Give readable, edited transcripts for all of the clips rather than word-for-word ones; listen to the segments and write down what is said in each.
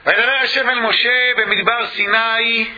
וידבר השם אל משה במדבר סיני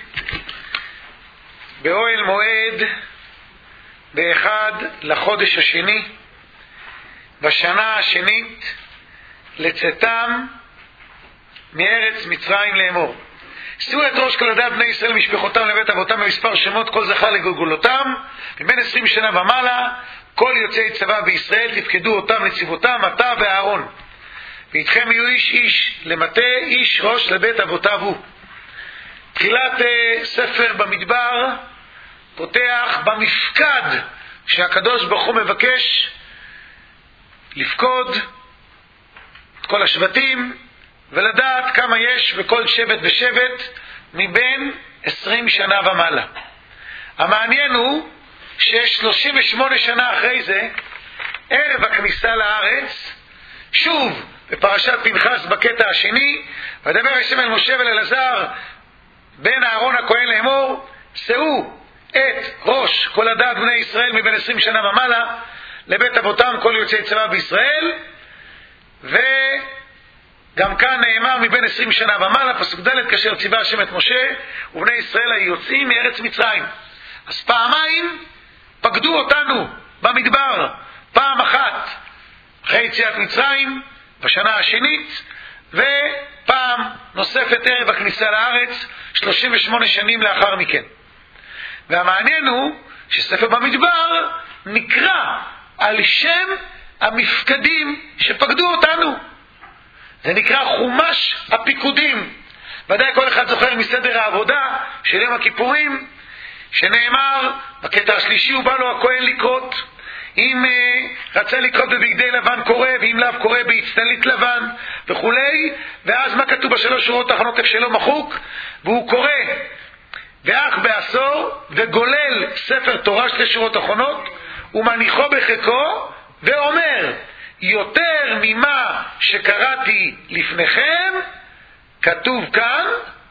באוהל מועד באחד לחודש השני בשנה השנית לצאתם מארץ מצרים לאמור. שאו את ראש כל עדת בני ישראל משפחותם לבית אבותם במספר שמות כל זכר לגולגולותם מבין 20 שנה ומעלה כל יוצאי צבא בישראל תפקדו אותם לצבאותם אתה ואהרון ואיתכם יהיו איש איש למטה איש ראש לבית אבותיו הוא. תחילת ספר במדבר פותח במפקד שהקדוש ברוך הוא מבקש לפקוד את כל השבטים ולדעת כמה יש בכל שבט ושבט מבין 20 שנה ומעלה. המעניין הוא ש38 שנה אחרי זה, ערב הכניסה לארץ, שוב בפרשת פנחס בקטע השני, וידבר השם אל משה ואל אלעזר בן אהרון הכהן לאמור, שאו את ראש כל עדת בני ישראל מבין 20 שנה ומעלה לבית אבותם כל יוצאי צבא בישראל. וגם כאן נאמר מבין 20 שנה ומעלה, פסוק ד' כאשר ציווה השם את משה ובני ישראל היוצאים מארץ מצרים. אז פעמיים פקדו אותנו במדבר, פעם אחת אחרי יציאת מצרים בשנה השנית, ופעם נוספת ערב הכניסה לארץ 38 שנים לאחר מכן. והמעניין הוא שספר במדבר נקרא על שם המפקדים שפקדו אותנו. זה נקרא חומש הפיקודים. ודאי כל אחד זוכר מסדר העבודה של יום הכיפורים שנאמר בקטע השלישי הוא בא לו הכהן לקרות, אם רצה לקרות בבגדי לבן קורא ואם לאו קורא בהצטלית לבן וכולי. ואז מה כתוב בשלוש שורות האחרונות איפה שלא מחוק, והוא קורא ואך בעשור וגולל ספר תורה שתי שורות אחרונות ומניחו בחיקו ואומר יותר ממה שקראתי לפניכם כתוב כאן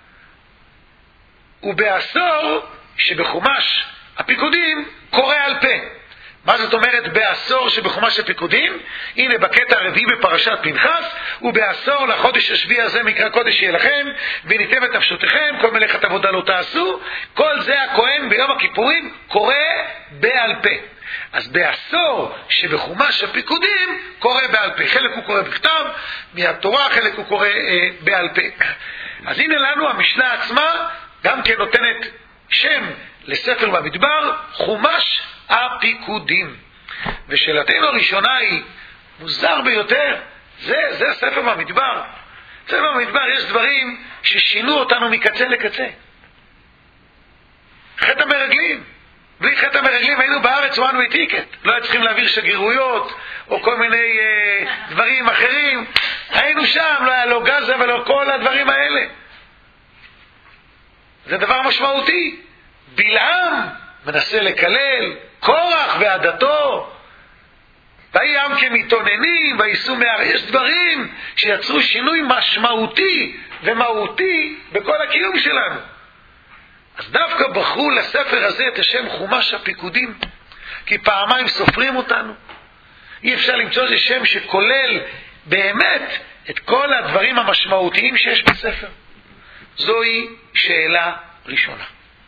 ובעשור שבחומש הפיקודים קורא על פה. מה זאת אומרת בעשור שבחומש הפיקודים? הנה בקטע הרביעי בפרשת פנחס, ובעשור לחודש השביעי הזה מקרא קודש יהיה לכם וניתם את נפשותיכם כל מלאכת עבודה לא תעשו. כל זה הכהן ביום הכיפורים קורא בעל פה. אז בעשור שבחומש הפיקודים קורא בעל פה, חלק הוא קורא בכתב מהתורה, חלק הוא קורא בעל פה. אז הנה לנו המשנה עצמה גם כן נותנת שם לספר במדבר, חומש הפיקודים. ושאלתנו הראשונה היא מוזר ביותר, זה הספר במדבר. ספר במדבר יש דברים ששינו אותנו מקצה לקצה. חטא המרגלים, בלי חטא המרגלים היינו בארץ one way ticket, לא היה צריכים להעביר שגרירויות או כל מיני דברים אחרים, היינו שם, לא היה לו גזה ולא כל הדברים האלה. זה דבר משמעותי. בלעם מנסה לקלל, קורח ועדתו, ויהי עם כמתאוננים וייסעו מהר. יש דברים שיצרו שינוי משמעותי ומהותי בכל הקיום שלנו. אז דווקא בחרו לספר הזה את השם חומש הפיקודים, כי פעמיים סופרים אותנו. אי אפשר למצוא איזה שם שכולל באמת את כל הדברים המשמעותיים שיש בספר. זוהי שאלה ראשונה.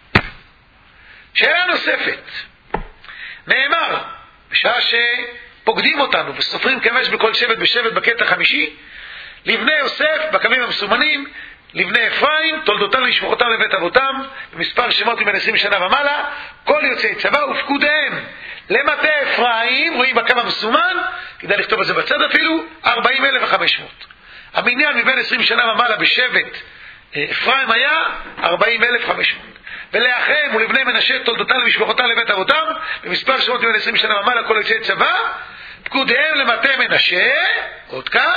שאלה נוספת, נאמר בשעה שפוקדים אותנו וסופרים כמש בכל שבט בשבט בקטע חמישי, לבני יוסף בקווים המסומנים, לבני אפרים תולדותם לשמוחותם לבית אבותם במספר שמות מבין 20 שנה ומעלה כל יוצאי צבא ופקודיהם למטה אפרים, רואים בקו המסומן כדאי לכתוב את זה בצד אפילו, 40,500. המניין מבין 20 שנה ומעלה בשבט אפרים היה 40,500. ולאחיהם ולבני מנשה תולדותם למשפחותם לבית אבותם במספר שמות מבין 20 שנה ומעלה כל יוצאי צבא פקודיהם למטה מנשה עוד כאן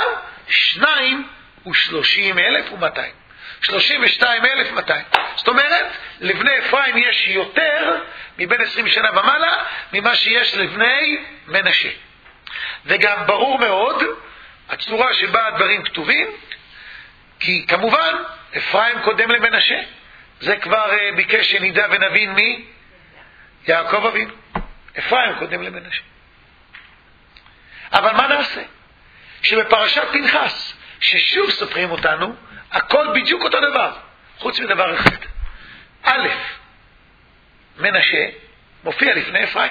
32,200. 32,200. זאת אומרת לבני אפרים יש יותר מבין 20 שנה ומעלה ממה שיש לבני מנשה. וגם ברור מאוד הצורה שבה הדברים כתובים, כי כמובן אפרים קודם למנשה, זה כבר ביקש שנדע ונבין מי? יעקב אבינו. אפרים קודם למנשה. אבל מה נעשה? שבפרשת פנחס, ששוב סופרים אותנו, הכל בדיוק אותו דבר, חוץ מדבר אחד. א', מנשה מופיע לפני אפרים.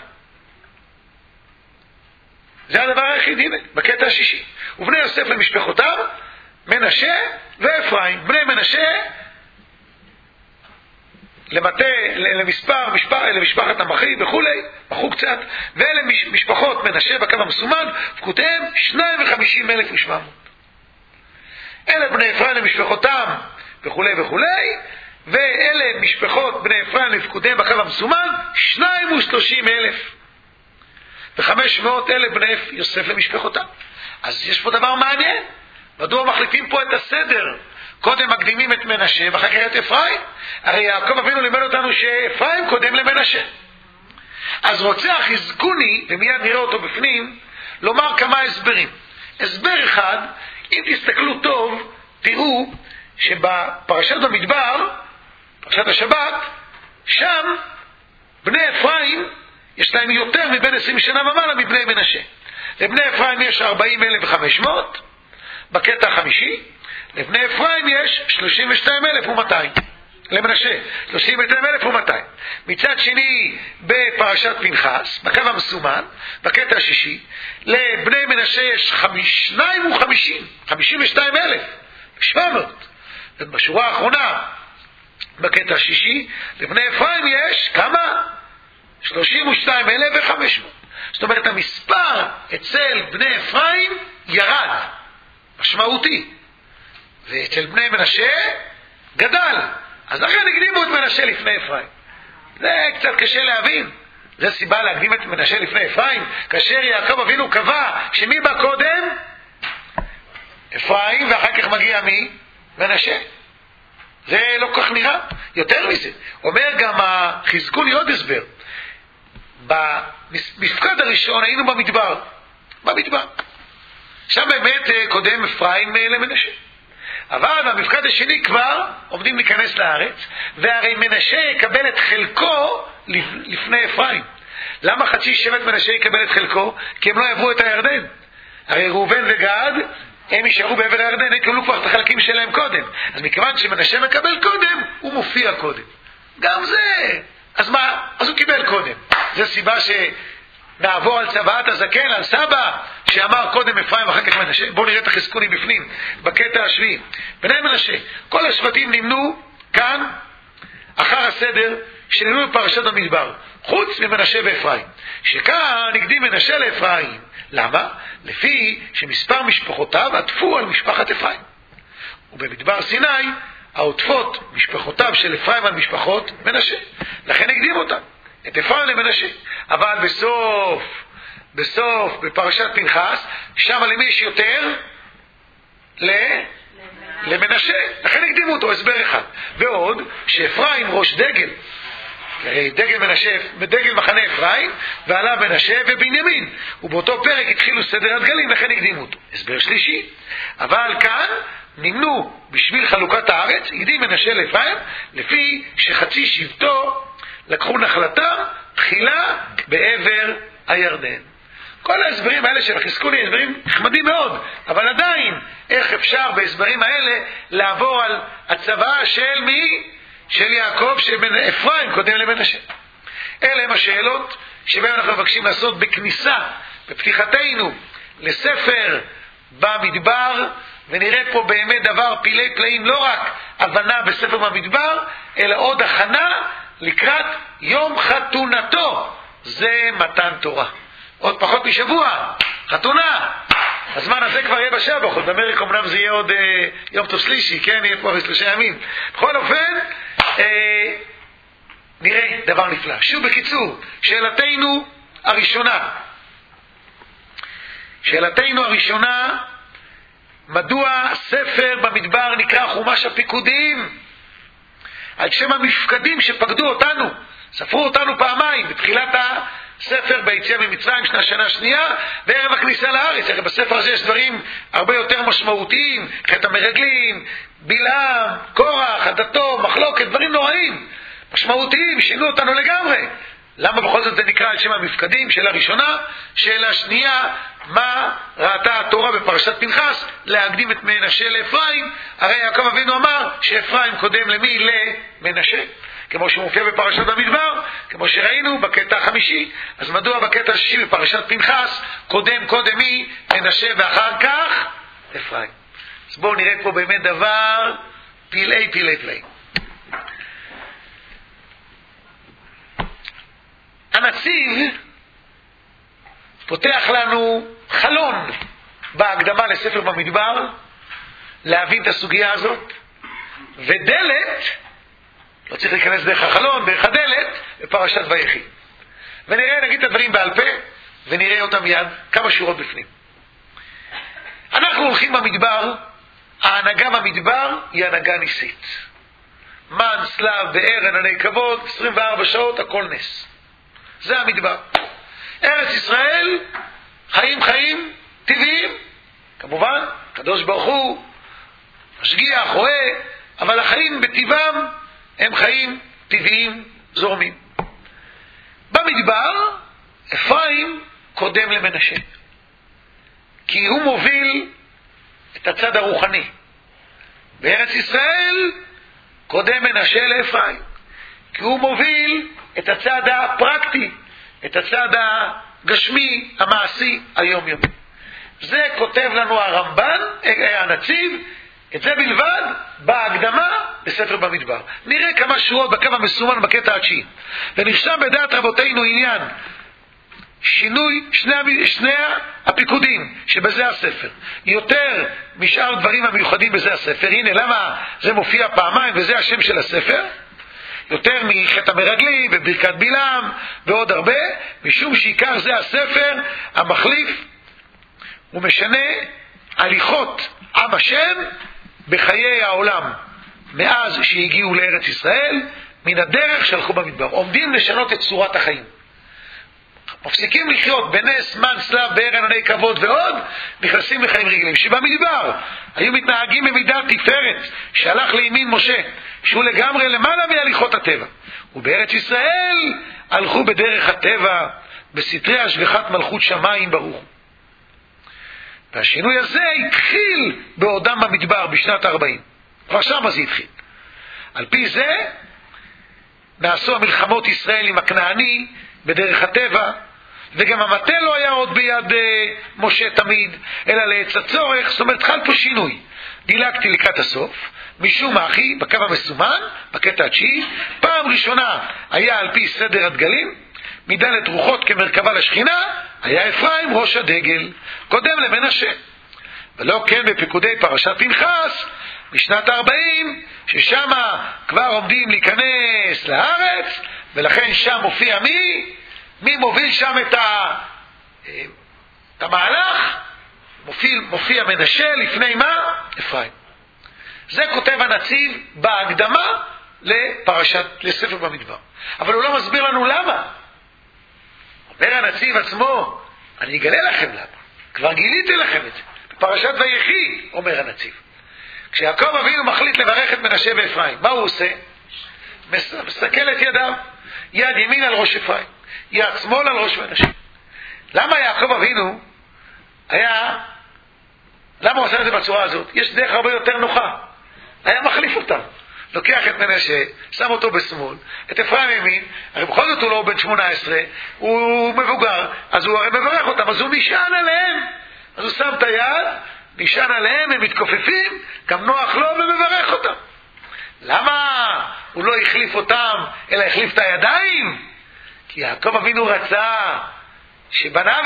זה הדבר היחיד, הנה, בקטע השישי. ובני יוסף למשפחותיו, מנשה ואפרים. בני מנשה למשפחת המחי וכולי, מחו קצת, ואלה משפחות מנשה בקו המסומן, פקודיהם 52,700. אלה בני אפרים למשפחותם וכולי וכולי, ואלה משפחות בני אפרים לפקודיהם בקו המסומן 32,500 אלה בני יוסף למשפחותם. אז יש פה דבר מעניין, מדוע מחליפים פה את הסדר? קודם מקדימים את מנשה ואחר כך את אפרים. הרי יעקב אבינו לימד אותנו שאפרים קודם למנשה. אז רוצה החזקוני, ומיד נראה אותו בפנים, לומר כמה הסברים. הסבר אחד, אם תסתכלו טוב, תראו שבפרשת במדבר, פרשת השבת, שם בני אפרים יש להם יותר מבין 20 שנה ומעלה מבני מנשה. לבני אפרים יש 40,500 בקטע החמישי, לבני אפרים יש 32,200. למנשה 32,200. מצד שני בפרשת פנחס בקו המסומן בקטע השישי, לבני מנשה יש 52,700. ובשורה האחרונה בקטע השישי לבני אפרים יש כמה? 32,500. זאת אומרת המספר אצל בני אפרים ירד משמעותי, ואצל בני מנשה גדל. אז לכן הקדימו את מנשה לפני אפרים. זה קצת קשה להבין. זה סיבה להקדים את מנשה לפני אפרים, כאשר יעקב אבינו קבע שמי בא קודם? אפרים, ואחר כך מגיע מי? מנשה. זה לא כך נראה. יותר מזה, אומר גם החזקוני עוד הסבר. במפקד הראשון היינו במדבר. שם באמת קודם אפרים למנשה. אבל במפקד השני כבר עומדים להיכנס לארץ, והרי מנשה יקבל את חלקו לפני אפרים. למה חצי שבט מנשה יקבל את חלקו? כי הם לא יעברו את הירדן. הרי ראובן וגד הם יישארו בעבר הירדן, הם יקבלו כבר את החלקים שלהם קודם. אז מכיוון שמנשה מקבל קודם, הוא מופיע קודם. גם זה. אז מה? אז הוא קיבל קודם. זו סיבה שנעבור על צוואת הזקן, על סבא, שאמר קודם אפרים ואחר כך מנשה. בואו נראה את החזקוני בפנים, בקטע השביעי. בני מנשה, כל השבטים נמנו כאן, אחר הסדר, שנמנו בפרשת במדבר, חוץ ממנשה ואפרים. שכאן הקדים מנשה לאפרים. למה? לפי שמספר משפחותיו עטפו על משפחת אפרים. ובמדבר סיני, העוטפות משפחותיו של אפרים על משפחות מנשה. לכן הקדים אותם, את אפרים למנשה. אבל בסוף, בפרשת פנחס, שם למי יש יותר? למנשה. לכן הקדימו אותו, הסבר אחד. ועוד, שאפרים ראש דגל. דגל מנשה, בדגל מחנה אפרים, ועלה מנשה ובנימין. ובאותו פרק התחילו סדר הדגלים, לכן הקדימו אותו. הסבר שלישי. אבל כאן נמנו בשביל חלוקת הארץ, הקדים מנשה לאפרים, לפי שחצי שבטו לקחו נחלתם תחילה בעבר הירדן. כל ההסברים האלה של החזקוני הסברים נחמדים מאוד, אבל עדיין איך אפשר בהסברים האלה לעבור על הצוואה של מי? של יעקב, של אפרים קודם למנשה. אלה הם השאלות שבהם אנחנו מבקשים לעשות בכניסה, בפתיחתנו לספר במדבר, ונראה פה באמת דבר פילי פלאים, לא רק הבנה בספר במדבר, אלא עוד הכנה לקראת יום חתונתו, זה מתן תורה. עוד פחות משבוע, חתונה. הזמן הזה כבר יהיה בשבוע, עוד באמריקה אמנם זה יהיה עוד יום טוב שלישי, כן, יהיה פה 3 ימים. בכל אופן, נראה דבר נפלא. שוב בקיצור, שאלתנו הראשונה, מדוע ספר במדבר נקרא חומש הפיקודים? על שם המפקדים שפקדו אותנו, ספרו אותנו פעמיים, בתחילת הספר ביציאה ממצרים שנה שנייה, בערב הכניסה לארץ. הרי בספר הזה יש דברים הרבה יותר משמעותיים, חטא המרגלים, בלעם, קורח, עדתו, מחלוקת, דברים נוראים, משמעותיים, שינו אותנו לגמרי. למה בכל זאת זה נקרא על שם המפקדים? שאלה ראשונה. שאלה שנייה, מה ראתה התורה בפרשת פנחס להקדים את מנשה לאפרים? הרי יעקב אבינו אמר שאפרים קודם למי? למנשה, כמו שמופיע בפרשת במדבר, כמו שראינו בקטע החמישי. אז מדוע בקטע השישי בפרשת פנחס קודם מי? מנשה, ואחר כך אפרים? אז בואו נראה פה באמת דבר פלאי. הנציב פותח לנו חלון בהקדמה לספר במדבר להבין את הסוגיה הזאת, ודלת, לא צריך להיכנס דרך החלון, דרך הדלת, בפרשת ויחי. ונראה, נגיד את הדברים בעל פה, ונראה אותם מיד כמה שורות בפנים. אנחנו הולכים במדבר, ההנהגה במדבר היא הנהגה ניסית. מן, סלב, באר, ענני כבוד, 24 שעות, הכל נס. זה המדבר. ארץ ישראל, חיים טבעיים, כמובן, קדוש ברוך הוא, משגיח, רואה, אבל החיים בטבעם הם חיים טבעיים זורמים. במדבר, אפרים קודם למנשה, כי הוא מוביל את הצד הרוחני. בארץ ישראל קודם מנשה לאפרים, כי הוא מוביל את הצד הפרקטי, את הצד הגשמי, המעשי, היומיומי. זה כותב לנו הרמב"ן, הנציב, את זה בלבד בהקדמה בספר במדבר. נראה כמה שורות בקו המסומן בקטע התשיעי. ונרשם בדעת רבותינו עניין שינוי שני הפיקודים שבזה הספר, יותר משאר דברים המיוחדים בזה הספר. הנה למה זה מופיע פעמיים וזה השם של הספר, יותר מחטא המרגלים וברכת בלעם ועוד הרבה, משום שעיקר זה הספר המחליף ומשנה הליכות עם השם בחיי העולם מאז שהגיעו לארץ ישראל, מן הדרך שהלכו במדבר. עומדים לשנות את צורת החיים, מפסיקים לחיות בנס, מן, סלב, באר, ענני כבוד ועוד, נכנסים לחיים רגילים. שבמדבר היו מתנהגים במידת תפארת שהלך לימין משה, שהוא לגמרי למעלה מהליכות הטבע, ובארץ ישראל הלכו בדרך הטבע, בסתרי השגחת מלכות שמיים ברוך. והשינוי הזה התחיל בעודם במדבר בשנת 40. כבר שם זה התחיל. על פי זה נעשו המלחמות ישראל עם הכנעני בדרך הטבע, וגם המטה לא היה עוד ביד משה תמיד, אלא לעץ הצורך. זאת אומרת, חל פה שינוי. דילגתי לקראת הסוף, משום מה אחי, בקו המסומן, בקטע התשיעי, פעם ראשונה היה על פי סדר הדגלים, מדלת רוחות כמרכבה לשכינה, היה אפרים ראש הדגל, קודם למנשה. ולא כן בפיקודי פרשת פנחס, משנת 40, ששם כבר עומדים להיכנס לארץ, ולכן שם מופיע מי מוביל שם את המהלך? מופיע מנשה לפני מה? אפרים. זה כותב הנציב בהקדמה לספר במדבר. אבל הוא לא מסביר לנו למה. אומר הנציב עצמו, אני אגלה לכם למה. כבר גיליתי לכם את זה. בפרשת ויחי, אומר הנציב. כשיעקב אבינו מחליט לברך את מנשה ואפרים, מה הוא עושה? מסתכל את ידיו. יד ימין על ראש אפרים, יד שמאל על ראש מנשה. למה יעקב אבינו למה הוא עושה את זה בצורה הזאת? יש דרך הרבה יותר נוחה. היה מחליף אותם. לוקח את מנשה, שם אותו בשמאל, את אפרים ימין, הרי בכל זאת הוא לא בן 18, הוא מבוגר, אז הוא הרי מברך אותם, אז הוא נשען עליהם. אז הוא שם את היד, נשען עליהם, הם מתכופפים, גם נוח לו ומברך אותם. למה הוא לא החליף אותם, אלא החליף את הידיים? כי יעקב אבינו רצה שבניו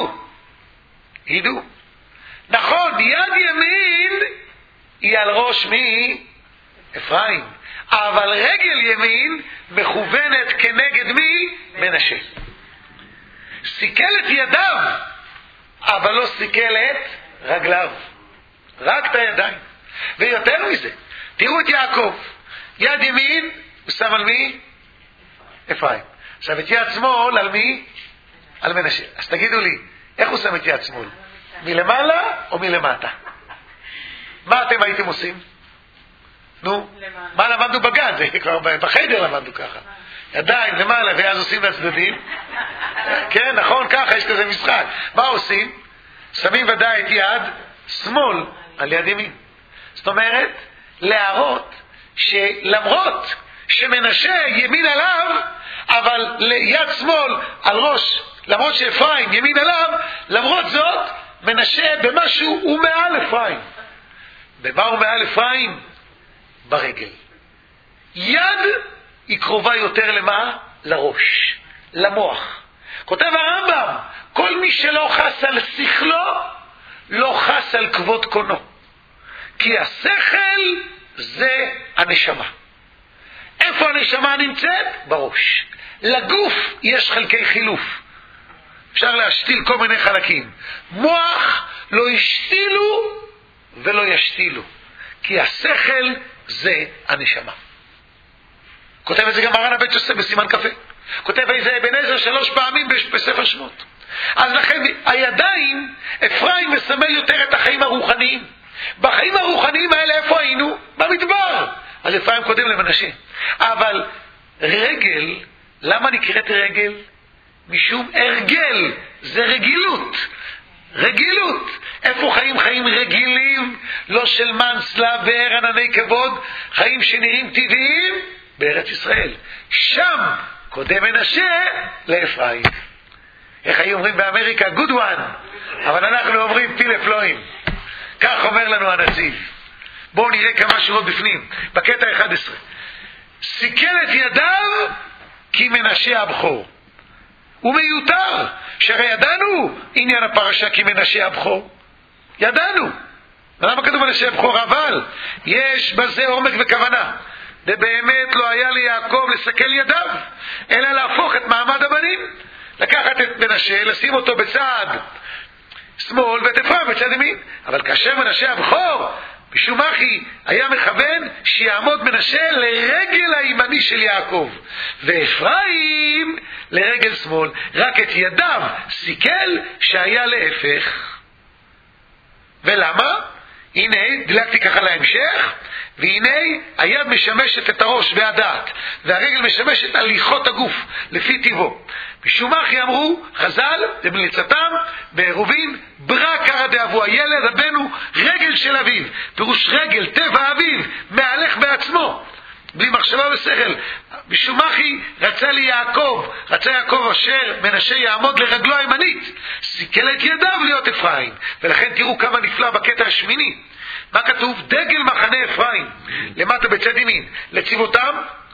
ידעו. נכון, יד ימין היא על ראש מי? אפרים. אבל רגל ימין מכוונת כנגד מי? מנשה. סיכל את ידיו, אבל לא סיכל את רגליו. רק את הידיים. ויותר מזה, תראו את יעקב. יד ימין הוא שם על מי? אפרים. עכשיו את יד שמאל על מי? על מנשה. אז תגידו לי, איך הוא שם את יד שמאל? מלמעלה או מלמטה? מה אתם הייתם עושים? נו, מה למדנו בגן? זה כבר בחדר למדנו ככה. ידיים למעלה ואז עושים לצדדים. כן, נכון, ככה יש כזה משחק. מה עושים? שמים ודאי את יד שמאל על יד ימין. זאת אומרת, להראות שלמרות שמנשה ימין עליו, אבל ליד שמאל על ראש, למרות שאפרים ימין עליו, למרות זאת, מנשה במשהו הוא מעל אפרים. במה הוא מעל אפרים? ברגל. יד היא קרובה יותר למה? לראש, למוח. כותב הרמב"ם, כל מי שלא חס על שכלו, לא חס על כבוד קונו. כי השכל זה הנשמה. איפה הנשמה נמצאת? בראש. לגוף יש חלקי חילוף. אפשר להשתיל כל מיני חלקים. מוח לא ישתילו ולא ישתילו. כי השכל זה הנשמה. כותב את זה גם מרן הבית יוסף בסימן קפה. כותב את זה אבן עזר 3 פעמים בספר שמות. אז לכן הידיים, אפרים מסמל יותר את החיים הרוחניים. בחיים הרוחניים האלה איפה היינו? במדבר. אז אפרים קודם למנשה. אבל רגל, למה נקראת רגל? משום הרגל, זה רגילות. רגילות. איפה חיים? חיים רגילים, לא של מנסלה וער ענני כבוד, חיים שנראים טבעיים בארץ ישראל. שם קודם מנשה לאפרים. איך היו אומרים באמריקה? good one. אבל אנחנו אומרים פיל אפלואים. כך אומר לנו הנציב. בואו נראה כמה שורות בפנים. בקטע 11. סיכל את ידיו כי מנשה הבכור. הוא מיותר. שהרי ידענו עניין הפרשה כי מנשה הבכור. ידענו. למה כתוב מנשה הבכור? אבל יש בזה עומק וכוונה. ובאמת לא היה ליעקב לסכל ידיו, אלא להפוך את מעמד הבנים. לקחת את מנשה, לשים אותו בצד שמאל ואת אפרים בצד ימין. אבל כאשר מנשה הבכור, משום אחי היה מכוון שיעמוד מנשה לרגל הימני של יעקב, ואפרים לרגל שמאל. רק את ידיו סיכל שהיה להפך. ולמה? הנה, דילגתי ככה להמשך, והנה היד משמשת את הראש והדעת, והרגל משמשת הליכות הגוף לפי טבעו. משום אחי אמרו חז"ל במליצתם בעירובין ברא קרא דאבו, הילד הבנו רגל של אביו, פירוש רגל טבע אביו מהלך בעצמו בלי מחשבה ושכל. משום אחי רצה יעקב אשר מנשה יעמוד לרגלו הימנית, סיכל את ידיו להיות אפרים. ולכן תראו כמה נפלא בקטע השמיני. מה כתוב? דגל מחנה אפרים למטה בצד ימין, לצבאותם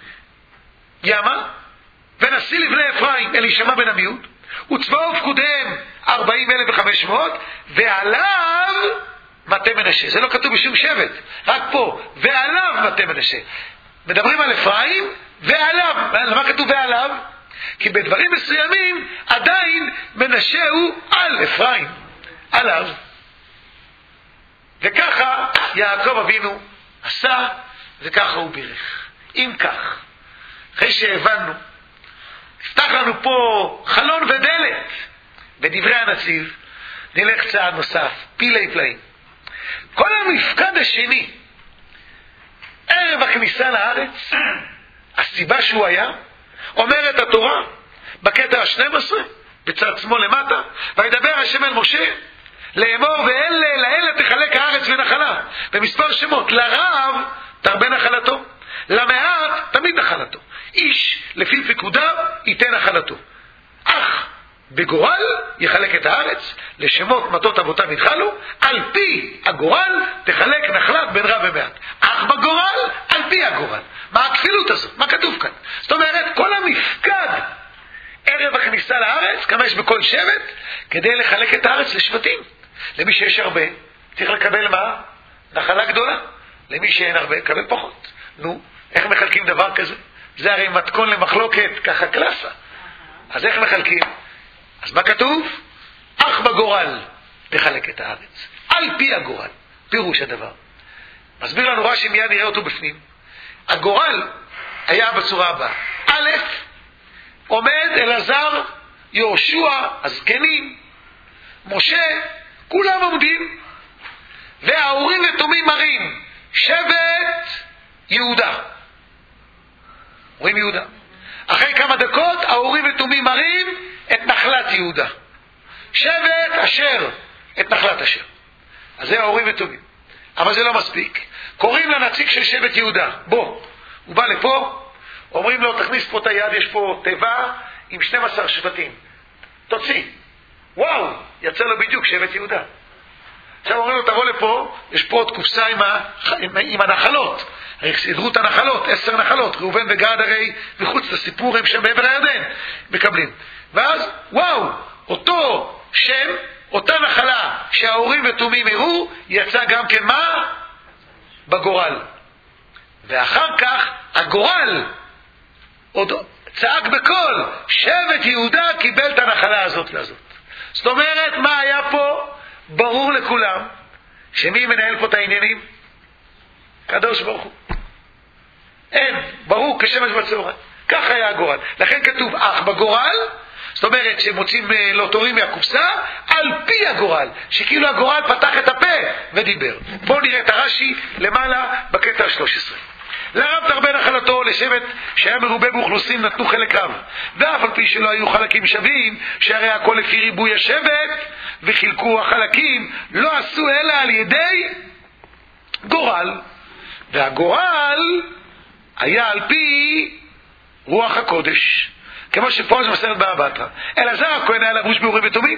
ימה ונשיא לבני אפרים אלישמע בן עמיהוד, וצבאו ופקודיהם 40,500, ועליו מטה מנשה. זה לא כתוב בשום שבט, רק פה ועליו מטה מנשה. מדברים על אפרים ועליו. למה כתוב ועליו? כי בדברים מסוימים עדיין מנשה הוא על אפרים, עליו. וככה יעקב אבינו עשה, וככה הוא בירך. אם כך, אחרי שהבנו, נפתח לנו פה חלון ודלת בדברי הנציב, נלך צעד נוסף, פילי פלאים. כל המפקד השני, ערב הכניסה לארץ, הסיבה שהוא היה, אומרת התורה, בקטע ה-12, בצד שמאל למטה, וידבר השם אל משה, לאמור לאלה תחלק הארץ ונחלה, במספר שמות, לרב תרבה נחלתו, למעט תמיד נחלתו, איש לפי פקודיו ייתן נחלתו, אך בגורל יחלק את הארץ, לשמות מטות אבותיו יתחלו, על פי הגורל תחלק נחלת בין רב ומעט. אך בגורל, על פי הגורל. מה הכפילות הזאת? מה כתוב כאן? זאת אומרת, כל המפקד ערב הכניסה לארץ, כמה יש בכל שבט, כדי לחלק את הארץ לשבטים. למי שיש הרבה, צריך לקבל מה? נחלה גדולה. למי שאין הרבה, לקבל פחות. נו, איך מחלקים דבר כזה? זה הרי מתכון למחלוקת, ככה קלאסה. אז איך מחלקים? אז מה כתוב? אך בגורל תחלק את הארץ. על פי הגורל. פירוש הדבר. מסביר לנו רש"י, מיד נראה אותו בפנים. הגורל היה בצורה הבאה. א', עומד אלעזר, יהושע, הזקנים, משה, כולם עומדים, והאורים ותומים מראים שבט יהודה. רואים יהודה. אחרי כמה דקות האורים ותומים מראים את נחלת יהודה. שבט אשר, את נחלת אשר. אז זה האורים ותומים. אבל זה לא מספיק. קוראים לנציג של שבט יהודה, בוא. הוא בא לפה, אומרים לו תכניס פה את היד, יש פה תיבה עם 12 שבטים. תוציא. וואו, יצא לו בדיוק שבט יהודה. עכשיו אומרים לו תבוא לפה, יש פה עוד קופסה עם הנחלות. סדרו את הנחלות, 10 נחלות. ראובן וגד הרי מחוץ לסיפור הם שם בעבר הירדן מקבלים. ואז וואו, אותו שם, אותה נחלה שההורים ותומים הראו, יצא גם כן מה? בגורל. ואחר כך הגורל עוד צעק בקול, שבט יהודה קיבל את הנחלה הזאת והזאת. זאת אומרת, מה היה פה? ברור לכולם שמי מנהל פה את העניינים? הקדוש ברוך הוא. אין, ברור כשמש בצהריים. כך היה הגורל. לכן כתוב אך בגורל, זאת אומרת שמוצאים לא תורים מהקופסה על פי הגורל, שכאילו הגורל פתח את הפה ודיבר. בואו נראה את הרש"י למעלה בקטע 13. לרב תרבה נחלתו לשבט שהיה מרובה באוכלוסין נתנו חלק רב, ואף על פי שלא היו חלקים שווים, שהרי הכל לפי ריבוי השבט וחילקו החלקים, לא עשו אלא על ידי גורל, והגורל היה על פי רוח הקודש, כמו שפה זה מסרת בבא בתרא. אלעזר הכהן היה לבוש באורים ותומים,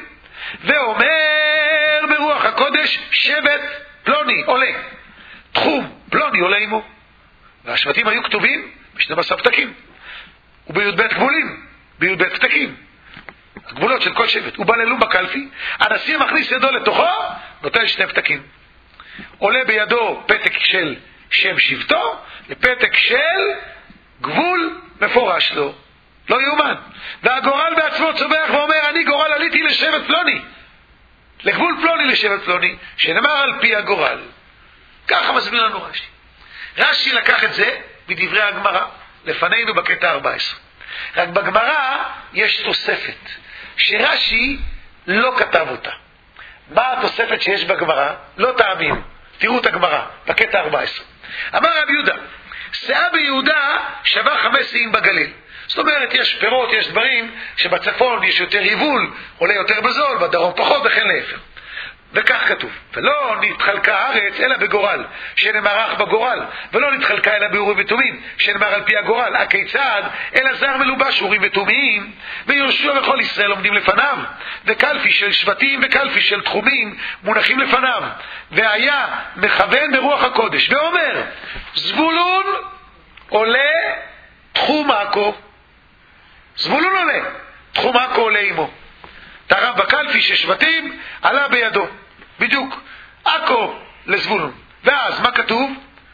ואומר ברוח הקודש שבט פלוני עולה, תחום פלוני עולה עמו, והשבטים היו כתובים ב12 פתקים, ובי"ב גבולים, בי"ב פתקים, הגבולות של כל שבט. הוא בא ללום בקלפי, הנשיא מכניס ידו לתוכו, נותן 2 פתקים, עולה בידו פתק של שם שבטו, לפתק של גבול מפורש לו, לא יאומן. והגורל בעצמו צובח ואומר, אני גורל עליתי לשבט פלוני, לגבול פלוני לשבט פלוני, שנאמר על פי הגורל. ככה מסביר לנו רש"י. רש"י לקח את זה מדברי הגמרא לפנינו בקטע 14. רק בגמרא יש תוספת שרש"י לא כתב אותה. מה התוספת שיש בגמרא? לא תאמין, תראו את הגמרא בקטע 14. אמר רבי יהודה, שאה ביהודה שווה 5 שאים בגליל. זאת אומרת, יש פירות, יש דברים שבצפון יש יותר יבול, עולה יותר בזול, בדרום פחות, וכן להפך. וכך כתוב, ולא נתחלקה הארץ אלא בגורל, שנאמר אך בגורל, ולא נתחלקה אלא באורים ותומים, שנאמר על פי הגורל. הכיצד? אלעזר מלובש אורים ותומים, ויהושע וכל ישראל עומדים לפניו, וקלפי של שבטים וקלפי של תחומים מונחים לפניו, והיה מכוון ברוח הקודש ואומר, זבולון עולה תחום עכו, זבולון עולה תחום עכו עולה עמו, תרב בקלפי ששבטים עלה בידו, בדיוק עכו לזבולון. ואז מה כתוב?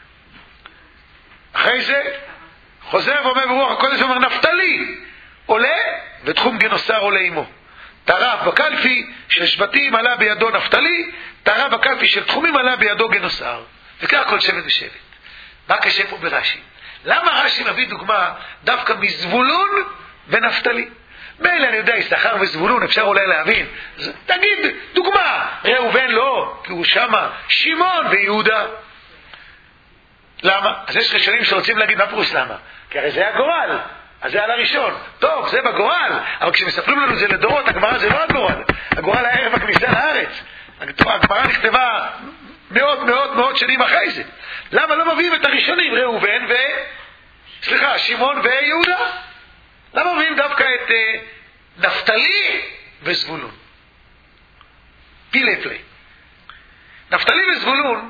אחרי זה חוזר ואומר ברוח הקודש, אומר נפתלי עולה ותחום גנוסר עולה עמו, תרב בקלפי של שבטים עלה בידו נפתלי, תרב בקלפי של תחומים עלה בידו גנוסר. וכך כל שבט ושבט. מה קשה פה ברש"י? למה רש"י מביא דוגמה דווקא מזבולון ונפתלי? מילא אני יודע, יששכר וזבולון אפשר אולי להבין, תגיד דוגמה. ראובן לא, כי הוא שמה שמעון ויהודה. למה? אז יש ראשונים שרוצים להגיד מה פירוש למה, כי הרי זה הגורל, אז זה על הראשון, טוב זה בגורל, אבל כשמספרים לנו זה לדורות, הגמרא זה לא הגורל, הגורל היה ערב הכניסה לארץ. הגמרא נכתבה מאות שנים אחרי זה. למה לא מביאים את הראשונים, ראובן שמעון ויהודה? למה מביאים דווקא את נפתלי וזבולון? פילי פלי. נפתלי וזבולון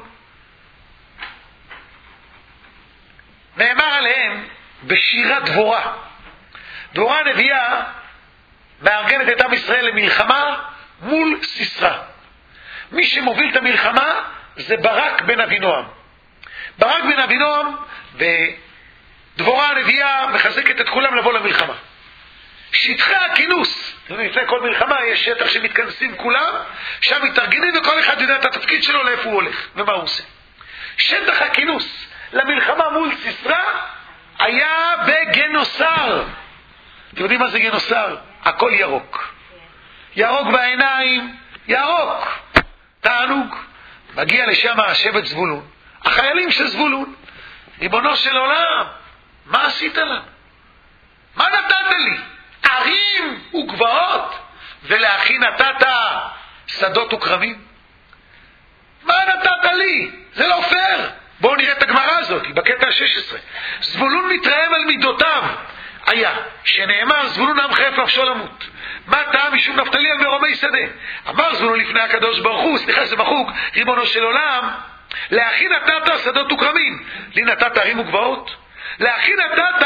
נאמר עליהם בשירת דבורה. דבורה הנביאה מארגנת את עם ישראל למלחמה מול סיסרא. מי שמוביל את המלחמה זה ברק בן אבינועם. ברק בן אבינועם ודבורה הנביאה מחזקת את כולם לבוא למלחמה. שטחי הכינוס, לפני כל מלחמה יש שטח שמתכנסים כולם, שם מתארגנים וכל אחד יודע את התפקיד שלו, לאיפה הוא הולך ומה הוא עושה. שטח הכינוס למלחמה מול סיסרא היה בגנוסר. אתם יודעים מה זה גנוסר? הכל ירוק. ירוק בעיניים, ירוק. תענוג. מגיע לשם שבט זבולון. החיילים של זבולון, ריבונו של עולם, מה עשית לנו? מה נתת לי? ערים וגבעות, ולאחי נתת שדות וכרמים? מה נתת לי? זה לא פייר. בואו נראה את הגמרא הזאת, בקטע ה-16. זבולון מתרעם על מידותיו, היה שנאמר זבולון עם חרף נפשו למות. מה טעם משום נפתלי על מרומי שדה? אמר זבולון לפני הקדוש ברוך הוא, סליחה זה מחוק, ריבונו של עולם, לאחי נתת שדות וכרמים, לי נתת ערים וגבעות? לאחי נתת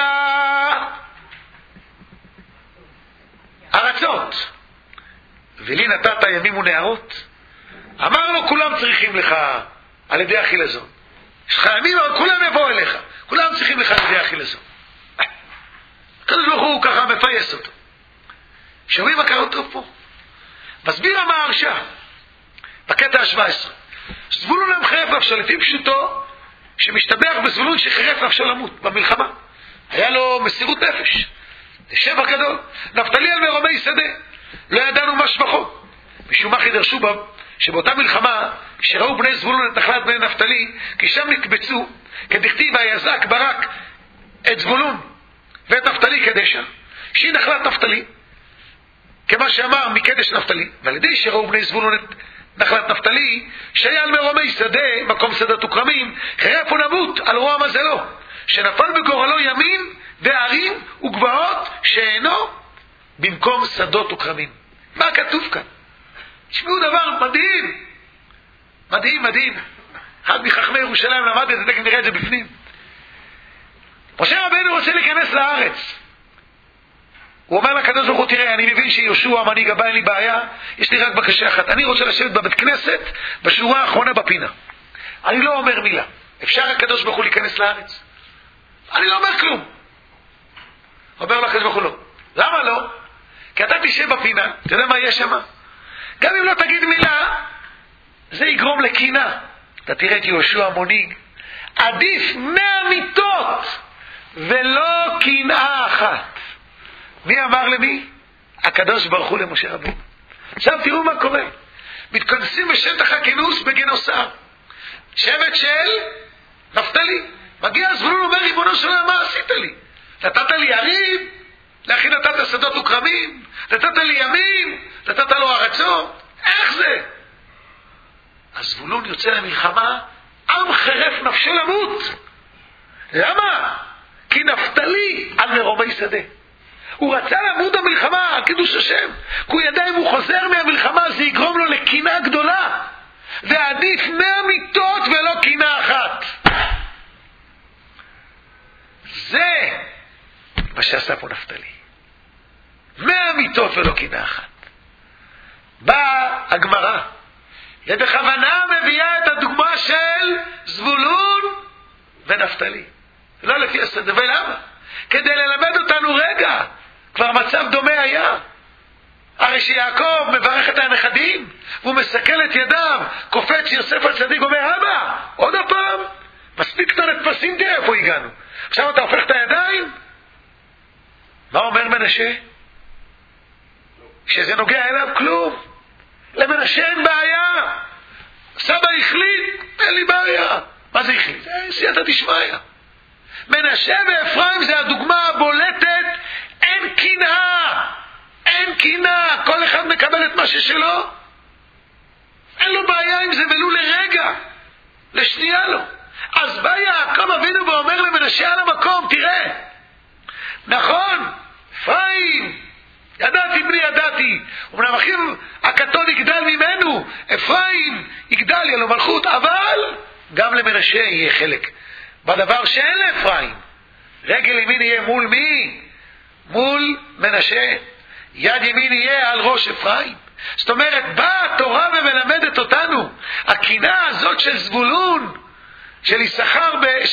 ארצות, ולי נתת ימים ונערות? אמר לו כולם צריכים לך על ידי אכילזון. יש לך ימים אבל כולם יבואו אליך, כולם צריכים לך על ידי אכילזון. הקדוש ברוך הוא ככה מפייס אותו. שומעים מה קרה טוב פה? מסביר המהרש"א בקטע ה-17, זבולון עם חרף נפשו, לפי פשוטו שמשתבח בזבולון שחירף נפשו למות במלחמה, היה לו מסירות נפש, זה שבח גדול. נפתלי על מרומי שדה, לא ידענו מה שבחו. משום מה חידרשו שבאותה מלחמה שראו בני זבולון את נחלת בני נפתלי, כי שם נקבצו כדכתיב ויזעק ברק את זבולון ואת נפתלי קדשה, שהיא נחלת נפתלי, כמה שאמר מקדש נפתלי. ועל ידי שראו בני זבולון את נחלת נפתלי, שהיה על מרומי שדה, מקום שדות וכרמים, חרף ונמות על רוע מזלו, שנפל בגורלו ימים וערים וגבעות שאינו במקום שדות וכרמים. מה כתוב כאן? תשמעו דבר מדהים, מדהים, מדהים. אחד מחכמי ירושלים למד את זה, תכף נראה את זה בפנים. משה רבנו רוצה להיכנס לארץ, הוא אומר לקדוש ברוך הוא, תראה, אני מבין שיהושע המנהיג הבא, אין לי בעיה, יש לי רק בקשה אחת, אני רוצה לשבת בבית כנסת בשורה האחרונה בפינה, אני לא אומר מילה. אפשר הקדוש ברוך הוא להיכנס לארץ? אני לא אומר כלום. אומר לו הקדוש ברוך הוא לא. למה לא? כי אתה תשב בפינה, אתה יודע מה יש שם? גם אם לא תגיד מילה, זה יגרום לקינה. אתה תראה את יהושע המנהיג, עדיף 100 מיטות ולא קנאה אחת. מי אמר למי? הקדוש ברוך הוא למשה רבנו. עכשיו תראו מה קורה. מתכנסים בשטח הכינוס בגינוסר, שבט של נפתלי. מגיע זבולון, אומר ריבונו של עולם, מה עשית לי? נתת לי ערים, לאחי נתת שדות וכרמים, נתת לי ימים, נתת לו ארצות, איך זה? אז זבולון יוצא למלחמה, עם חרף נפשו למות. למה? כי נפתלי על מרומי שדה. הוא רצה למות במלחמה על קידוש השם, כי הוא ידע אם הוא חוזר מהמלחמה זה יגרום לו לקינה גדולה, ועדיף 100 מיטות ולא קינה אחת. זה מה שעשה פה נפתלי, 100 מיטות ולא קינה אחת. באה הגמרא ובכוונה מביאה את הדוגמה של זבולון ונפתלי, לא לפי הסדר. ולמה? כדי ללמד אותנו רגע, כבר מצב דומה היה. הרי שיעקב מברך את הנכדים והוא מסכל את ידיו, קופץ יוסף על צדיק ואומר, אבא, עוד הפעם, מספיק קטן הדפסים, תראה איפה הגענו, עכשיו אתה הופך את הידיים. מה אומר מנשה? שזה נוגע אליו כלום. למנשה אין בעיה, סבא החליט, אין לי בעיה. מה זה החליט? זה סייעתא דשמיא. מנשה ואפרים זה הדוגמה הבולטת, אין קנאה, אין קנאה, כל אחד מקבל את מה ששלו, אין לו בעיה עם זה ולו לרגע, לשנייה לו. אז בא יעקב אבינו ואומר למנשה על המקום, תראה, נכון, אפרים, ידעתי בני ידעתי, אמנם אחיו הקטון יגדל ממנו, אפרים יגדל, יהיה לו מלכות, אבל גם למנשה יהיה חלק בדבר שאין לאפרים. רגל ימין יהיה מול מי? מול מנשה. יד ימין יהיה על ראש אפרים. זאת אומרת, באה התורה ומלמדת אותנו, הקנאה הזאת של זבולון, של יששכר,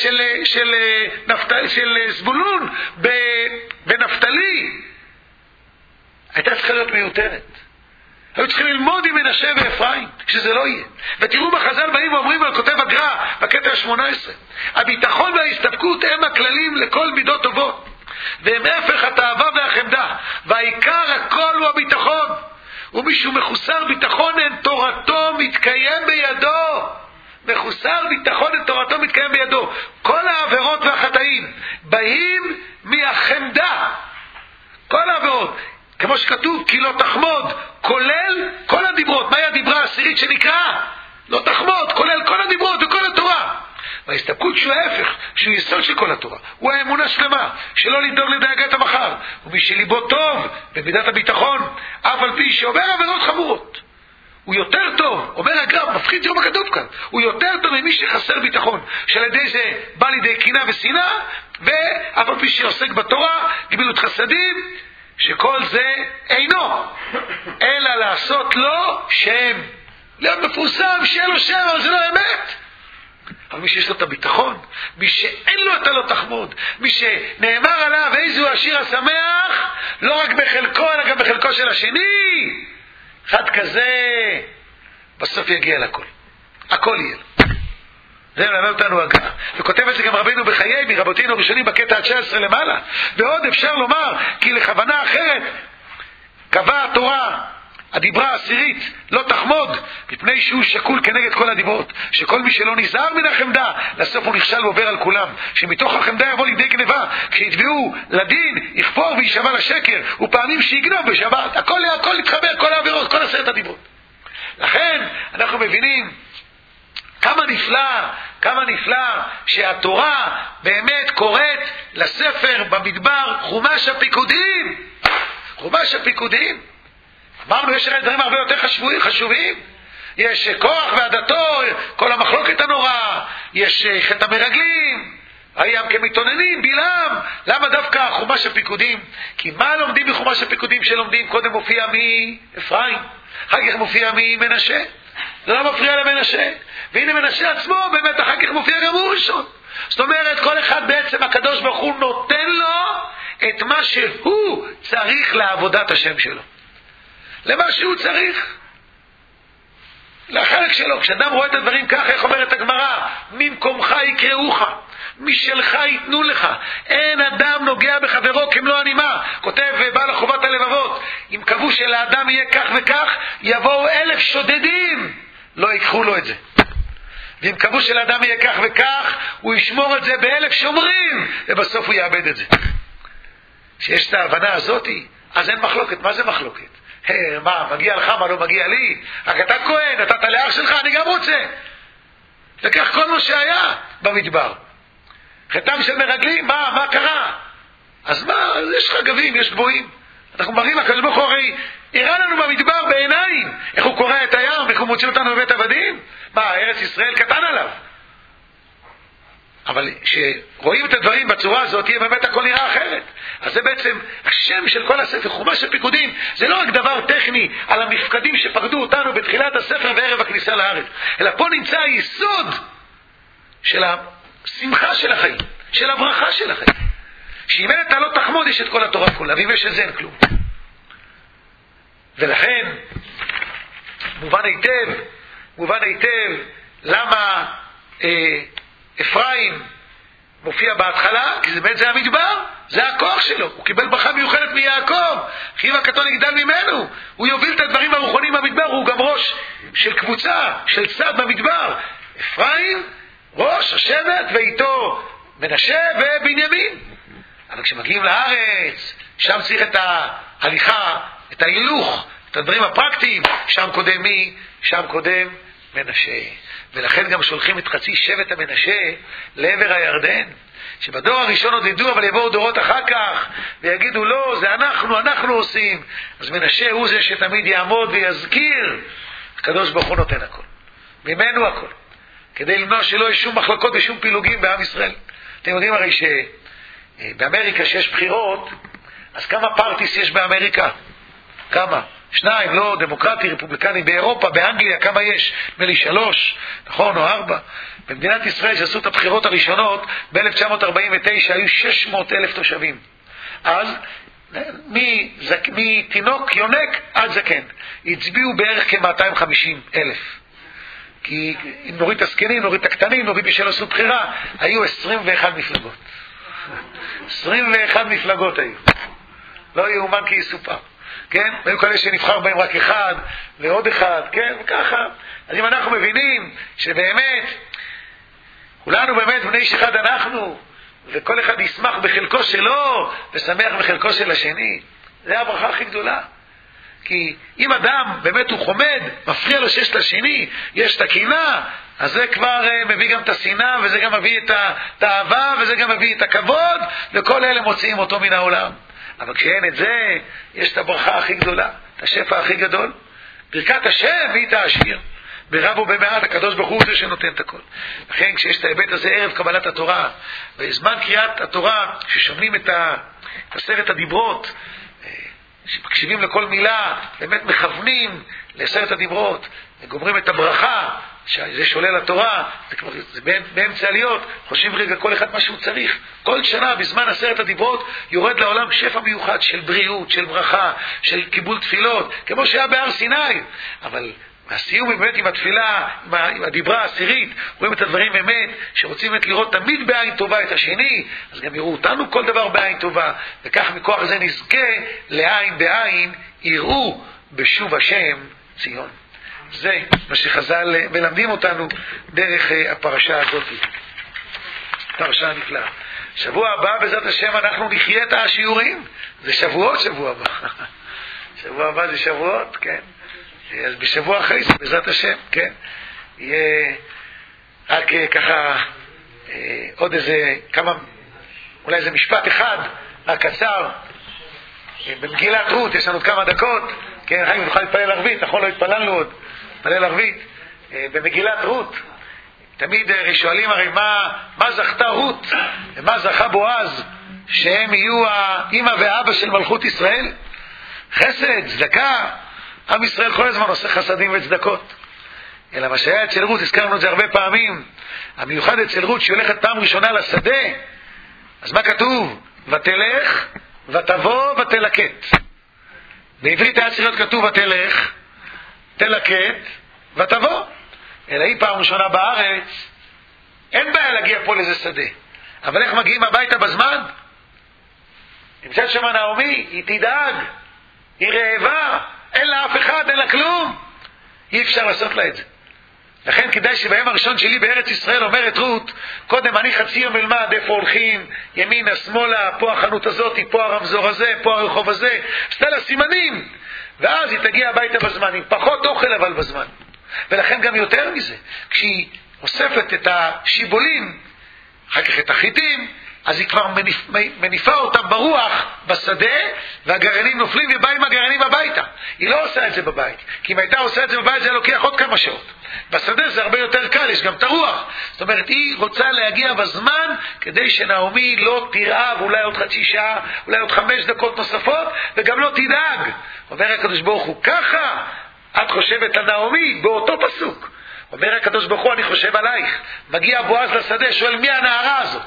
של זבולון בנפתלי, הייתה צריכה להיות מיותרת. היו צריכים ללמוד עם מנשה ואפרים, שזה לא יהיה. ותראו בחז"ל באים ואומרים על כותב הגר"א, בקטע ה-18, הביטחון וההסתפקות הם הכללים לכל מידות טובות, והם הפך התאווה והחמדה, והעיקר הכל הוא הביטחון. ומישהו מחוסר ביטחון אין תורתו מתקיים בידו. מחוסר ביטחון אין תורתו מתקיים בידו. כל העבירות והחטאים באים מהחמדה, כמו שכתוב, כי לא תחמוד, כולל כל הדיברות. מהי הדיברה העשירית שנקרא? לא תחמוד, כולל כל הדיברות וכל התורה. וההסתפקות שהוא ההפך, שהוא יסוד של כל התורה. הוא האמונה שלמה, שלא לדאוג לדאגת המחר. ומי שליבו טוב, במידת הביטחון, אף על פי שעובר עבירות חמורות. הוא יותר טוב, אומר הגר"א, מפחיד תראו מה כתוב כאן, הוא יותר טוב ממי שחסר ביטחון, שעל ידי זה בא לידי קנאה ושנאה, ואף על פי שעוסק בתורה, גמילות חסדים, שכל זה אינו, אלא לעשות לו שם. להיות מפורסם, שיהיה לו שם, אבל זה לא אמת. אבל מי שיש לו את הביטחון, מי שאין לו את הלא תחמוד, מי שנאמר עליו איזו השיר השמח, לא רק בחלקו, אלא גם בחלקו של השני, אחד כזה, בסוף יגיע לכל. הכל יהיה. זה מלמד אותנו הגר"א. וכותב את זה גם רבינו בחיי, מרבותינו הראשונים בקטע 19 למעלה. ועוד אפשר לומר, כי לכוונה אחרת, קבע התורה, הדיברה העשירית, לא תחמוד, מפני שהוא שקול כנגד כל הדיברות. שכל מי שלא נזהר מן החמדה, לסוף הוא נכשל ועובר על כולם. שמתוך החמדה יבוא לידי גנבה. כשיתבעו לדין, יכפור וישבע לשקר, ופעמים שיגנוב בשבת. הכל יתחבר, כל העבירות, כל 10 הדיברות. לכן, אנחנו מבינים כמה נפלא שהתורה באמת קוראת לספר במדבר חומש הפיקודים. חומש הפיקודים. אמרנו, יש דברים הרבה יותר חשובים. יש כוח ועדתו, כל המחלוקת הנורא, יש חטא המרגלים, הים כמתאוננים, בלעם. למה דווקא חומש הפיקודים? כי מה לומדים בחומש הפיקודים שלומדים? קודם מופיע מאפרים, אחר כך מופיע ממנשה. זה לא מפריע למנשה. והנה מנשה עצמו באמת אחר כך מופיע גם הוא ראשון. זאת אומרת, כל אחד בעצם הקדוש ברוך הוא נותן לו את מה שהוא צריך לעבודת השם שלו. למה שהוא צריך. לחלק שלו. כשאדם רואה את הדברים ככה, איך אומרת הגמרא? ממקומך יקראוך, משלך ייתנו לך. אין אדם נוגע בחברו כמלוא הנימה. כותב בעל חובת הלבבות, אם קבעו שלאדם יהיה כך וכך, יבואו 1000 שודדים, לא ייקחו לו את זה. ואם קבעו שלאדם יהיה כך וכך, הוא ישמור את זה ב1000 שומרים, ובסוף הוא יאבד את זה. שיש את ההבנה הזאת, אז אין מחלוקת. מה זה מחלוקת? מה, מגיע לך, מה לא מגיע לי? רק אתה כהן, נתת לאח שלך, אני גם רוצה. לקח כל מה שהיה במדבר. חטאם של מרגלים, מה קרה? אז מה, יש חגבים, יש גבוהים. אנחנו מראים לקדוש ברוך הוא, הרי הראה לנו במדבר בעיניים, איך הוא קורא את הים, איך הוא מוציא אותנו בבית עבדים. מה, ארץ ישראל קטן עליו. אבל שרואים את הדברים בצורה הזאת, יהיה באמת הכל נראה אחרת. אז זה בעצם השם של כל הספר, חומש הפיקודים. זה לא רק דבר טכני על המפקדים שפקדו אותנו בתחילת הספר וערב הכניסה לארץ, אלא פה נמצא היסוד של השמחה של החיים, של הברכה של החיים. שאם אין אתה לא תחמוד, יש את כל התורה כולה, ואם יש את זה אין כלום. ולכן מובן היטב למה אפרים מופיע בהתחלה, כי זה באמת זה המדבר, זה הכוח שלו. הוא קיבל ברכה מיוחדת מיעקב, אחיו הקטון יגדל ממנו, הוא יוביל את הדברים הרוחניים במדבר, הוא גם ראש של קבוצה, של צד במדבר. אפרים, ראש השבט, ואיתו מנשה ובנימין. אבל כשמגיעים לארץ, שם צריך את ההליכה, את ההילוך, את הדברים הפרקטיים. שם קודם מי? שם קודם מנשה. ולכן גם שולחים את חצי שבט המנשה לעבר הירדן, שבדור הראשון עוד ידעו, אבל יבואו דורות אחר כך ויגידו לא, זה אנחנו עושים. אז מנשה הוא זה שתמיד יעמוד ויזכיר, הקדוש ברוך הוא נותן הכל, ממנו הכל, כדי למנוע שלא יש שום מחלוקות ושום פילוגים בעם ישראל. אתם יודעים הרי שבאמריקה שיש בחירות, אז כמה פרטיס יש באמריקה? כמה? 2, לא, דמוקרטי, רפובליקני. באירופה, באנגליה, כמה יש? נדמה 3, נכון, או 4. במדינת ישראל שעשו את הבחירות הראשונות, ב-1949 היו 600,000 תושבים. אז מתינוק, יונק, עד זקן. הצביעו בערך כ-250,000. כי אם נוריד את הזקנים, נוריד את הקטנים, נוריד בשביל עשו בחירה, היו 21 מפלגות. 21 מפלגות היו. לא יאומן כי יסופר. כן? והיו כאלה שנבחר בהם רק אחד ועוד אחד, כן? וככה. אז אם אנחנו מבינים שבאמת כולנו באמת בני איש אחד אנחנו, וכל אחד ישמח בחלקו שלו ושמח בחלקו של השני, זה הברכה הכי גדולה. כי אם אדם באמת הוא חומד, מפריע לו שיש את השני, יש את הקנאה, אז זה כבר מביא גם את השנאה, וזה גם מביא את האהבה, וזה גם מביא את הכבוד, וכל אלה מוציאים אותו מן העולם. אבל כשאין את זה, יש את הברכה הכי גדולה, את השפע הכי גדול. ברכת השם והיא תעשיר. ברב ובמעט הקדוש ברוך הוא זה שנותן את הכל. לכן כשיש את ההיבט הזה ערב קבלת התורה, בזמן קריאת התורה, כששומעים את עשרת הדיברות, שמקשיבים לכל מילה, באמת מכוונים לעשרת הדיברות, וגומרים את הברכה, שזה שולל התורה, זה באמצע עליות, חושבים רגע כל אחד מה שהוא צריך. כל שנה בזמן עשרת הדיברות יורד לעולם שפע מיוחד של בריאות, של ברכה, של קיבול תפילות, כמו שהיה בהר סיני. אבל הסיום באמת עם התפילה, עם הדיברה העשירית, רואים את הדברים באמת, שרוצים באמת לראות תמיד בעין טובה את השני, אז גם יראו אותנו כל דבר בעין טובה, וכך מכוח זה נזכה לעין בעין, יראו בשוב השם ציון. זה מה שחז"ל מלמדים אותנו דרך הפרשה הזאת. פרשה נפלאה. שבוע הבא בעזרת השם אנחנו נחיה את השיעורים. זה שבועות שבוע הבא. שבוע הבא זה שבועות, כן. אז בשבוע אחרי זה בעזרת השם, כן. יהיה רק ככה עוד איזה כמה, אולי איזה משפט אחד, רק קצר. במגילת רות יש לנו כמה דקות, כן, חיים נוכל להתפלל ערבית, נכון לא התפללנו עוד. להתפלל ערבית, במגילת רות, תמיד שואלים הרי מה זכתה רות, ומה זכה בועז, שהם יהיו האמא והאבא של מלכות ישראל? חסד, צדקה, עם ישראל כל הזמן עושה חסדים וצדקות. אלא מה שהיה אצל רות, הזכרנו את זה הרבה פעמים, המיוחד אצל רות שהיא הולכת פעם ראשונה לשדה, אז מה כתוב? ותלך, ותבוא, ותלקט. בעברית היה צריך להיות כתוב ותלך, תלקט ותבוא. אלא היא פעם ראשונה בארץ, אין בעיה להגיע פה לאיזה שדה. אבל איך מגיעים הביתה בזמן? נמצאת שם נעמי, היא תדאג, היא רעבה, אין לה אף אחד, אין לה כלום. אי אפשר לעשות לה את זה. לכן כדאי שביום הראשון שלי בארץ ישראל אומרת רות, קודם אני חצי יום אלמד איפה הולכים, ימינה, שמאלה, פה החנות הזאת, פה הרמזור הזה, פה הרחוב הזה, עשתה לה סימנים. ואז היא תגיע הביתה בזמן, עם פחות אוכל אבל בזמן. ולכן גם יותר מזה, כשהיא אוספת את השיבולים, אחר כך את החיטים, אז היא כבר מניפה אותם ברוח בשדה, והגרעינים נופלים ובא עם הגרעינים הביתה. היא לא עושה את זה בבית, כי אם הייתה עושה את זה בבית זה לוקח עוד כמה שעות. בשדה זה הרבה יותר קל, יש גם את הרוח. זאת אומרת, היא רוצה להגיע בזמן, כדי שנעמי לא תרעב, אולי עוד חצי שעה, אולי עוד 5 דקות נוספות, וגם לא תדאג. אומר הקדוש ברוך הוא, ככה את חושבת על נעמי, באותו פסוק. אומר הקדוש ברוך הוא, אני חושב עלייך. מגיע בועז לשדה, שואל מי הנערה הזאת?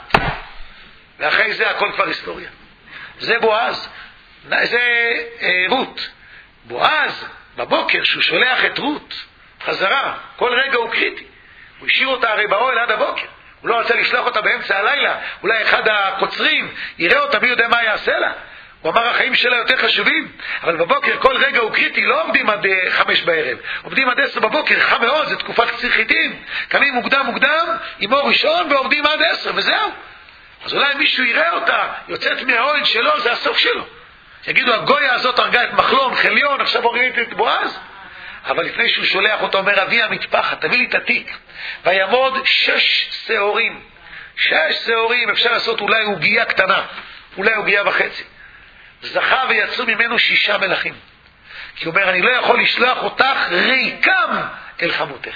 ואחרי זה הכל כבר היסטוריה. זה בועז, זה רות. בועז, בבוקר, שהוא שולח את רות חזרה, כל רגע הוא קריטי. הוא השאיר אותה הרי באוהל עד הבוקר. הוא לא רצה לשלוח אותה באמצע הלילה. אולי אחד הקוצרים יראה אותה, מי יודע מה יעשה לה. הוא אמר, החיים שלה יותר חשובים. אבל בבוקר כל רגע הוא קריטי, לא עומדים עד 5 בערב. עומדים עד 10 בבוקר, חם מאוד, זה תקופת קציר חיטים. קמים מוקדם, עם אור ראשון, ועומדים עד 10, וזהו. אז אולי מישהו יראה אותה, יוצאת מהאוהל שלו, זה הסוף שלו. יגידו, הגויה הזאת הרגה את מחלון, חליון, עכשיו הורגת את בועז. אבל לפני שהוא שולח אותו, אומר, אבי המטפחת, תביא לי את התיק. ויעמוד 6 שעורים. 6 שעורים, אפשר לעשות אולי עוגיה קטנה, אולי עוגיה וחצי. זכה ויצאו ממנו 6 מלכים. כי הוא אומר, אני לא יכול לשלוח אותך ריקם אל חמותך.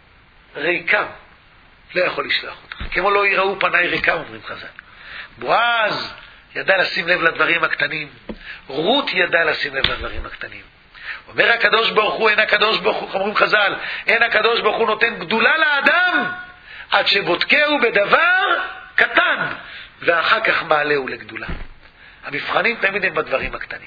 ריקם. לא יכול לשלוח אותך. כמו לא יראו פניי ריקם, אומרים חז"ל. בועז ידע לשים לב לדברים הקטנים. רות ידע לשים לב לדברים הקטנים. אומר הקדוש ברוך הוא, אין הקדוש ברוך הוא, אומרים חז"ל, אין הקדוש ברוך הוא נותן גדולה לאדם, עד שבודקהו בדבר קטן, ואחר כך מעלהו לגדולה. המבחנים תמיד הם בדברים הקטנים.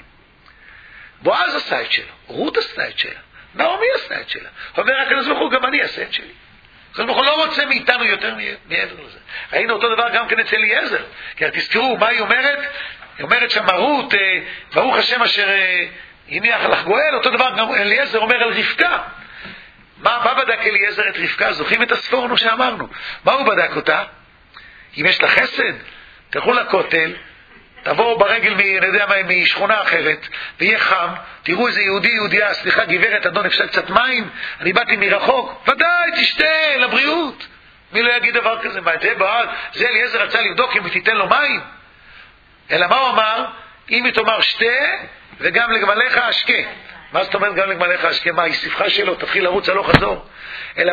בועז עשה את שלו, רות עשה את שלה, נעמי עשה את שלה. אומר הקדוש ברוך הוא, גם אני אעשה את שלי. הקדוש ברוך הוא לא רוצה מאיתנו יותר מעבר לזה. ראינו אותו דבר גם כן אצל אליעזר. כי תזכרו, מה היא אומרת? היא אומרת שם, רות, ברוך השם אשר הניח לך גואל, אותו דבר גם אליעזר אומר על רבקה. מה בדק אליעזר את רבקה? זוכרים את הספורנו שאמרנו. מה הוא בדק אותה? אם יש לה חסד, תלכו לכותל, תבואו ברגל משכונה אחרת, ויהיה חם, תראו איזה יהודי, יהודייה, סליחה גברת, אדון אפשר קצת מים? אני באתי מרחוק. ודאי, תשתה, לבריאות. מי לא יגיד דבר כזה? מה, זה אליעזר רצה לבדוק אם היא תיתן לו מים? אלא מה הוא אמר? אם היא תאמר שתה, וגם לגמליך אשקה. מה זאת אומרת גם לגמליך אשקה? מה, היא ספחה שלו, תתחיל לרוץ הלוך חזור. אלא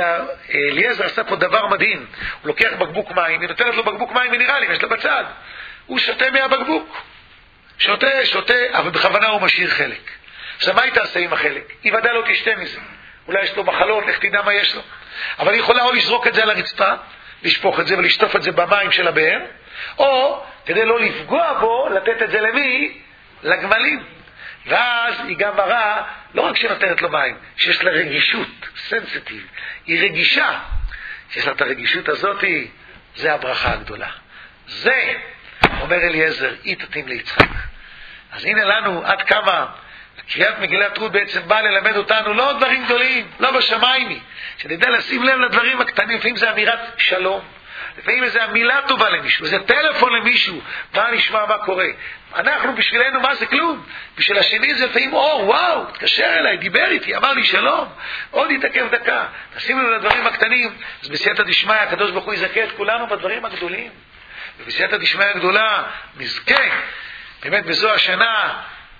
אליעזר עשה פה דבר מדהים. הוא לוקח בקבוק מים, היא נותנת לו בקבוק מים מינרלים, יש לו בצד. הוא שותה מהבקבוק. שותה, אבל בכוונה הוא משאיר חלק. עכשיו מה היא תעשה עם החלק? היא ודאי לא תשתה מזה. אולי יש לו מחלות, איך תדע מה יש לו. אבל היא יכולה או לזרוק את זה על הרצפה, לשפוך את זה ולשטוף את זה במים של הבאר, או כדי לא לפגוע בו, לתת את זה למי? לגמלים. ואז היא גם מראה, לא רק שנותנת לו מים, שיש לה רגישות, סנסיטיב, היא רגישה. שיש לה את הרגישות הזאת, זה הברכה הגדולה. זה, אומר אליעזר, היא תתאים ליצחק. אז הנה לנו עד כמה קריאת מגילת רות בעצם באה ללמד אותנו לא דברים גדולים, לא בשמיים, שנדע לשים לב לדברים הקטנים. לפעמים זה אמירת שלום, לפעמים זה המילה טובה למישהו, זה טלפון למישהו, מה נשמע, מה קורה. אנחנו בשבילנו מה זה כלום, בשביל השני זה לפעמים וואו, התקשר אליי, דיבר איתי, אמר לי שלום, עוד יתעכב דקה. תשימו לב לדברים הקטנים. אז בסייעתא דשמיא הקדוש ברוך הוא יזכה את כולנו בדברים הגדולים, ובסייעתא דשמיא הגדולה נזכה באמת בזו השנה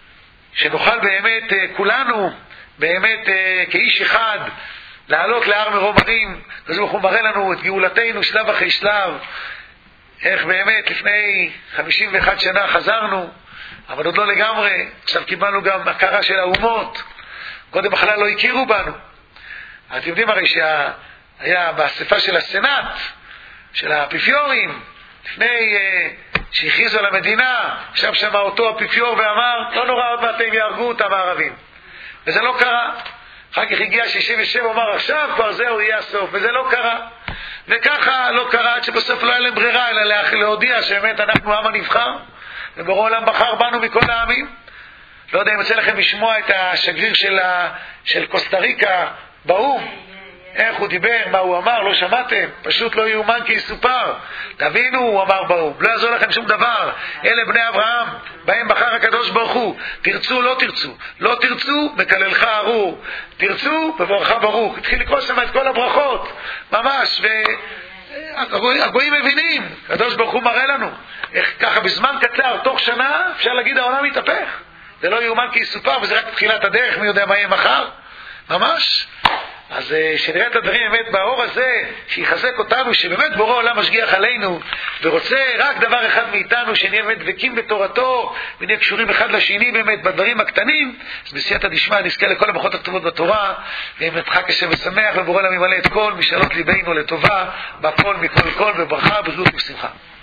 שנוכל באמת כולנו באמת כאיש אחד לעלות להר מרום הרים. הקדוש ברוך הוא מראה לנו את גאולתנו שלב אחרי שלב, איך באמת לפני 51 שנה חזרנו, אבל עוד לא לגמרי. עכשיו קיבלנו גם הכרה של האומות, קודם בכלל לא הכירו בנו. אתם יודעים הרי שהיה באספה של הסנאט של האפיפיורים, לפני שהכריזו על המדינה, עכשיו שמע אותו אפיפיור ואמר לא נורא, עוד מעט הם יהרגו אותם הערבים, וזה לא קרה. אחר כך הגיע 67, אומר עכשיו כבר זהו יהיה הסוף, וזה לא קרה. וככה לא קרה עד שבסוף לא היה להם ברירה אלא להודיע שבאמת אנחנו העם הנבחר, ובורא עולם בחר בנו מכל העמים. לא יודע אם יוצא לכם לשמוע את השגריר של קוסטה ריקה באו"ם, איך הוא דיבר, מה הוא אמר, לא שמעתם? פשוט לא יאומן כי יסופר. תבינו, הוא אמר באו"ם, לא יעזור לכם שום דבר, אלה בני אברהם, בהם בחר הקדוש ברוך הוא. תרצו, לא תרצו, לא תרצו, מקללך ארור, תרצו, בברך ברוך. התחיל לקרוא שם את כל הברכות, ממש, והגויים מבינים, הקדוש ברוך הוא מראה לנו, איך ככה בזמן קצר, תוך שנה, אפשר להגיד העולם מתהפך. זה לא יאומן כי יסופר, וזה רק תחילת הדרך, מי יודע מה יהיה מחר, ממש. אז שנראה את הדברים באמת באור הזה, שיחזק אותנו, שבאמת בורא עולם משגיח עלינו, ורוצה רק דבר אחד מאיתנו, שנהיה באמת דבקים בתורתו, ונהיה קשורים אחד לשני באמת בדברים הקטנים. אז בסייעתא דשמיא נזכה לכל הברכות הטובות בתורה, ובאמת חג קשה ושמח, ובורא עולם ימלא את כל משאלות ליבנו לטובה, בכל מכל כל, בברכה, בבריאות ובשמחה.